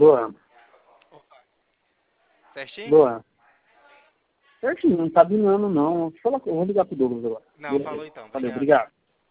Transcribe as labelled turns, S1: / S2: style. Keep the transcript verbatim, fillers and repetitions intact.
S1: Boa.
S2: Certinho?
S1: Boa. Certinho, não tá binando não. Fala, eu vou ligar pro Douglas agora.
S2: Não,
S1: Beleza.
S2: falou então.
S1: Valeu,
S2: Obrigado.
S1: obrigado.